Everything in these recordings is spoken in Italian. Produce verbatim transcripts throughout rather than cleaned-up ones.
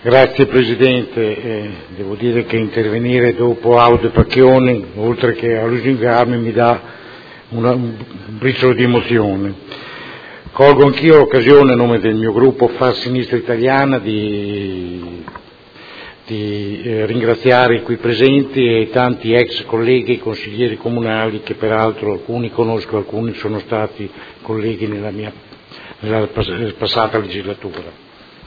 Grazie Presidente, eh, devo dire che intervenire dopo Aude Pacchioni, oltre che a lusingarmi, mi dà una, un briciolo di emozione. Colgo anch'io l'occasione a nome del mio gruppo Far Sinistra Italiana di, di eh, ringraziare qui presenti e tanti ex colleghi consiglieri comunali che peraltro alcuni conosco, alcuni sono stati colleghi nella mia nella passata legislatura.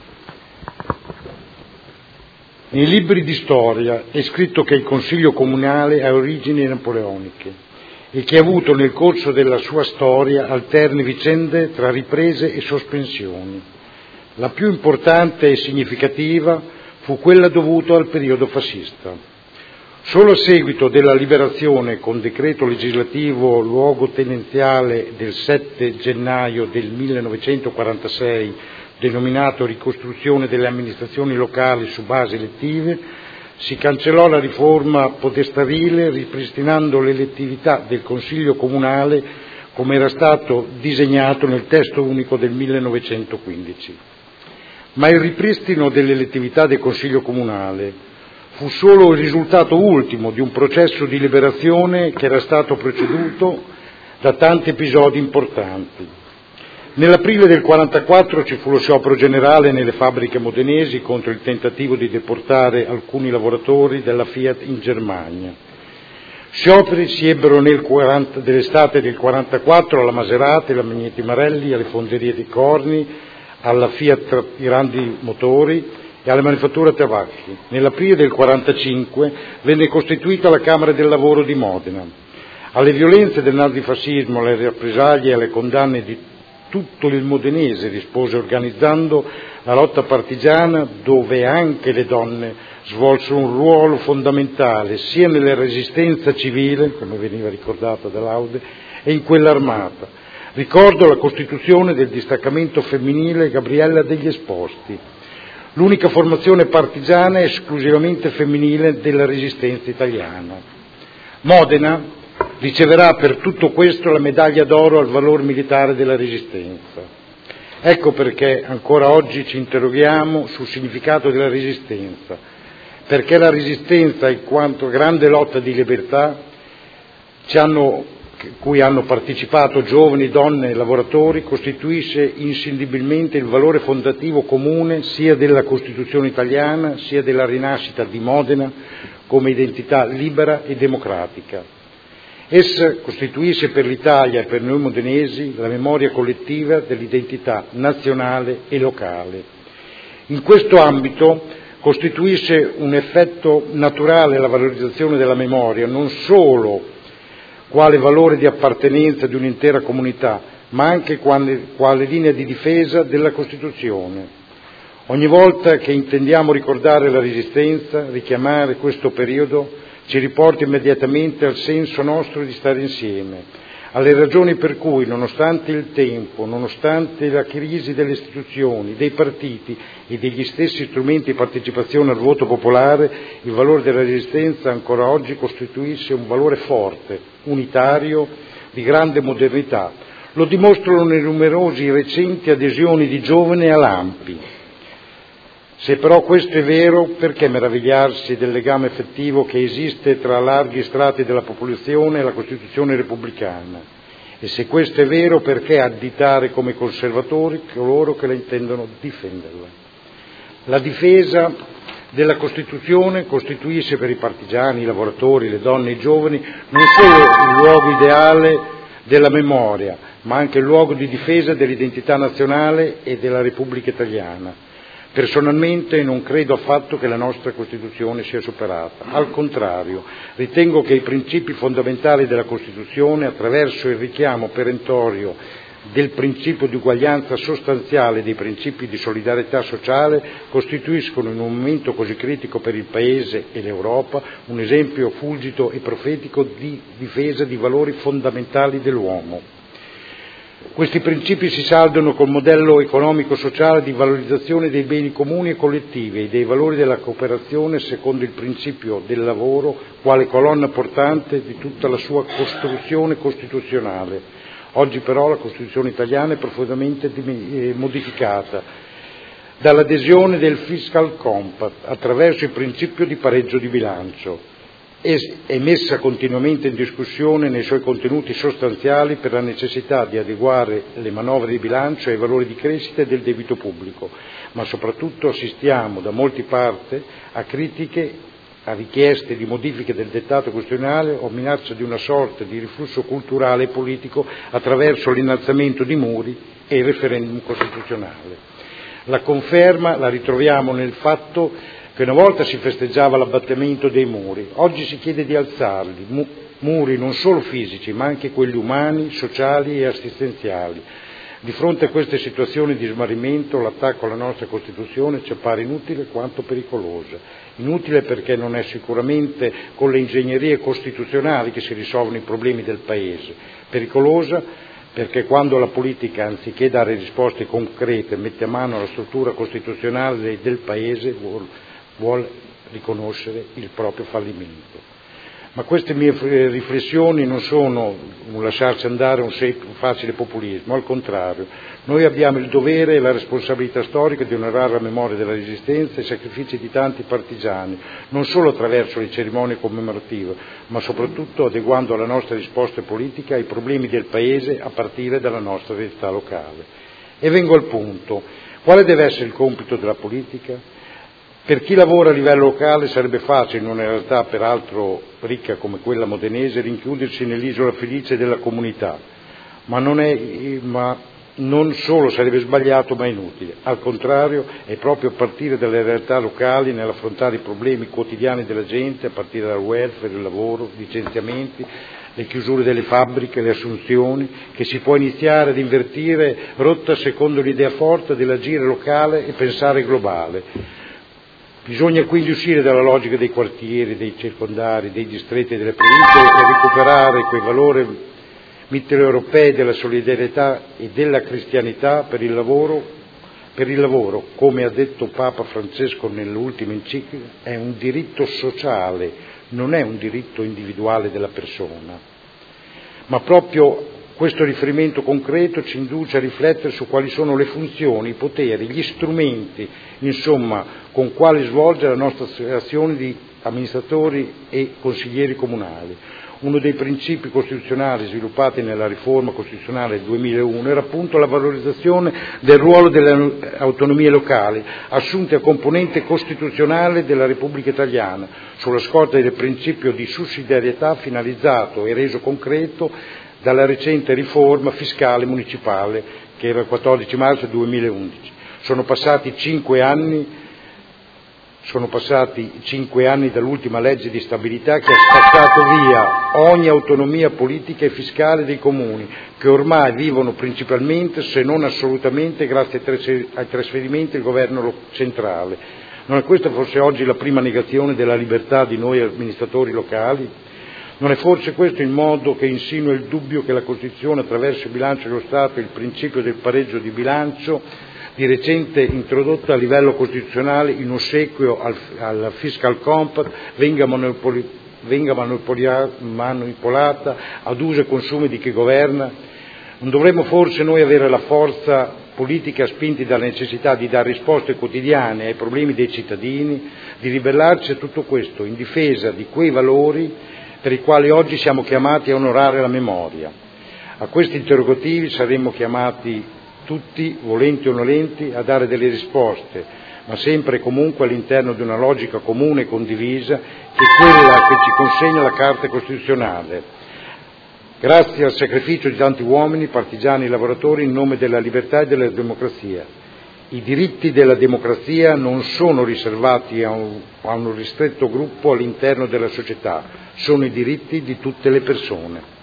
Nei libri di storia è scritto che il Consiglio Comunale ha origini napoleoniche e che ha avuto nel corso della sua storia alterne vicende tra riprese e sospensioni. La più importante e significativa fu quella dovuta al periodo fascista. Solo a seguito della liberazione con decreto legislativo luogotenenziale del sette gennaio del millenovecentoquarantasei, denominato ricostruzione delle amministrazioni locali su basi elettive, si cancellò la riforma podestarile ripristinando l'elettività del Consiglio Comunale come era stato disegnato nel testo unico del millenovecentoquindici. Ma il ripristino dell'elettività del Consiglio Comunale fu solo il risultato ultimo di un processo di liberazione che era stato preceduto da tanti episodi importanti. Nell'aprile del quarantaquattro ci fu lo sciopero generale nelle fabbriche modenesi contro il tentativo di deportare alcuni lavoratori della Fiat in Germania. Scioperi si ebbero nel quaranta, dell'estate del quarantaquattro alla Maserati, alla Magneti Marelli, alle fonderie di Corni, alla Fiat Grandi Motori e alla manifattura Tabacchi. Nell'aprile del quarantacinque venne costituita la Camera del Lavoro di Modena. Alle violenze del nazifascismo, alle rappresaglie e alle condanne di tutto il modenese rispose organizzando la lotta partigiana, dove anche le donne svolsero un ruolo fondamentale sia nella resistenza civile, come veniva ricordato dall'Aude, e in quella armata. Ricordo la costituzione del distaccamento femminile Gabriella degli Esposti, l'unica formazione partigiana esclusivamente femminile della resistenza italiana. Modena riceverà per tutto questo la medaglia d'oro al valor militare della Resistenza. Ecco perché ancora oggi ci interroghiamo sul significato della Resistenza, perché la Resistenza, in quanto grande lotta di libertà, ci hanno, cui hanno partecipato giovani, donne e lavoratori, costituisce inscindibilmente il valore fondativo comune sia della Costituzione italiana sia della rinascita di Modena come identità libera e democratica. Essa costituisce per l'Italia e per noi modenesi la memoria collettiva dell'identità nazionale e locale. In questo ambito costituisce un effetto naturale la valorizzazione della memoria, non solo quale valore di appartenenza di un'intera comunità, ma anche quale, quale linea di difesa della Costituzione. Ogni volta che intendiamo ricordare la Resistenza, richiamare questo periodo, ci riporta immediatamente al senso nostro di stare insieme, alle ragioni per cui, nonostante il tempo, nonostante la crisi delle istituzioni, dei partiti e degli stessi strumenti di partecipazione al voto popolare, il valore della Resistenza ancora oggi costituisce un valore forte, unitario, di grande modernità. Lo dimostrano le numerose recenti adesioni di giovani all'ANPI. Se però questo è vero, perché meravigliarsi del legame effettivo che esiste tra larghi strati della popolazione e la Costituzione repubblicana? E se questo è vero, perché additare come conservatori coloro che la intendono difenderla? La difesa della Costituzione costituisce per i partigiani, i lavoratori, le donne e i giovani non solo il luogo ideale della memoria, ma anche il luogo di difesa dell'identità nazionale e della Repubblica Italiana. Personalmente non credo affatto che la nostra Costituzione sia superata, al contrario, ritengo che i principi fondamentali della Costituzione, attraverso il richiamo perentorio del principio di uguaglianza sostanziale e dei principi di solidarietà sociale, costituiscono in un momento così critico per il Paese e l'Europa un esempio fulgido e profetico di difesa di valori fondamentali dell'uomo. Questi principi si saldano col modello economico-sociale di valorizzazione dei beni comuni e collettivi e dei valori della cooperazione secondo il principio del lavoro quale colonna portante di tutta la sua costruzione costituzionale. Oggi però la Costituzione italiana è profondamente modificata. dall'adesione del Fiscal Compact attraverso il principio di pareggio di bilancio, è messa continuamente in discussione nei suoi contenuti sostanziali per la necessità di adeguare le manovre di bilancio ai valori di crescita del debito pubblico, ma soprattutto assistiamo da molte parti a critiche, a richieste di modifiche del dettato costituzionale o minaccia di una sorta di riflusso culturale e politico attraverso l'innalzamento di muri e il referendum costituzionale. La conferma la ritroviamo nel fatto che una volta si festeggiava l'abbattimento dei muri, oggi si chiede di alzarli, mu- muri non solo fisici ma anche quelli umani, sociali e assistenziali. Di fronte a queste situazioni di smarrimento l'attacco alla nostra Costituzione ci appare inutile quanto pericolosa. Inutile perché non è sicuramente con le ingegnerie costituzionali che si risolvono i problemi del Paese. Pericolosa perché quando la politica, anziché dare risposte concrete, mette a mano alla struttura costituzionale del Paese, vuol, vuol riconoscere il proprio fallimento. Ma queste mie riflessioni non sono un lasciarci andare un facile populismo, al contrario, noi abbiamo il dovere e la responsabilità storica di onorare la memoria della Resistenza e i sacrifici di tanti partigiani, non solo attraverso le cerimonie commemorative, ma soprattutto adeguando la nostra risposta politica ai problemi del Paese a partire dalla nostra realtà locale. E vengo al punto, quale deve essere il compito della politica? Per chi lavora a livello locale sarebbe facile, in una realtà peraltro ricca come quella modenese, rinchiudersi nell'isola felice della comunità, ma non, è, ma non solo sarebbe sbagliato ma inutile. Al contrario, è proprio a partire dalle realtà locali, nell'affrontare i problemi quotidiani della gente, a partire dal welfare, il lavoro, i licenziamenti, le chiusure delle fabbriche, le assunzioni, che si può iniziare ad invertire rotta secondo l'idea forte dell'agire locale e pensare globale. Bisogna quindi uscire dalla logica dei quartieri, dei circondari, dei distretti e delle province e recuperare quei valori mitteleuropei della solidarietà e della cristianità per il lavoro, per il lavoro, come ha detto Papa Francesco nell'ultima enciclica, è un diritto sociale, non è un diritto individuale della persona. Ma proprio questo riferimento concreto ci induce a riflettere su quali sono le funzioni, i poteri, gli strumenti, insomma, con quali svolge la nostra azione di amministratori e consiglieri comunali. Uno dei principi costituzionali sviluppati nella riforma costituzionale del duemilauno era appunto la valorizzazione del ruolo delle autonomie locali, assunte a componente costituzionale della Repubblica Italiana, sulla scorta del principio di sussidiarietà finalizzato e reso concreto dalla recente riforma fiscale municipale che era il quattordici marzo duemilaundici. Sono passati cinque anni, sono passati cinque anni dall'ultima legge di stabilità che ha spazzato via ogni autonomia politica e fiscale dei comuni, che ormai vivono principalmente, se non assolutamente, grazie ai trasferimenti del governo centrale. Non è questa forse oggi la prima negazione della libertà di noi amministratori locali? Non è forse questo il modo che insinua il dubbio che la Costituzione, attraverso il bilancio dello Stato e il principio del pareggio di bilancio, di recente introdotta a livello costituzionale in ossequio al, al Fiscal Compact, venga, monopoli, venga manipolata ad uso e consumo di chi governa? Non dovremmo forse noi avere la forza politica, spinti dalla necessità di dare risposte quotidiane ai problemi dei cittadini, di ribellarci a tutto questo in difesa di quei valori per i quali oggi siamo chiamati a onorare la memoria? A questi interrogativi saremmo chiamati tutti, volenti o nolenti, a dare delle risposte, ma sempre e comunque all'interno di una logica comune e condivisa, che è quella che ci consegna la Carta Costituzionale. Grazie al sacrificio di tanti uomini, partigiani e lavoratori, in nome della libertà e della democrazia. I diritti della democrazia non sono riservati a un, a un ristretto gruppo all'interno della società, sono i diritti di tutte le persone.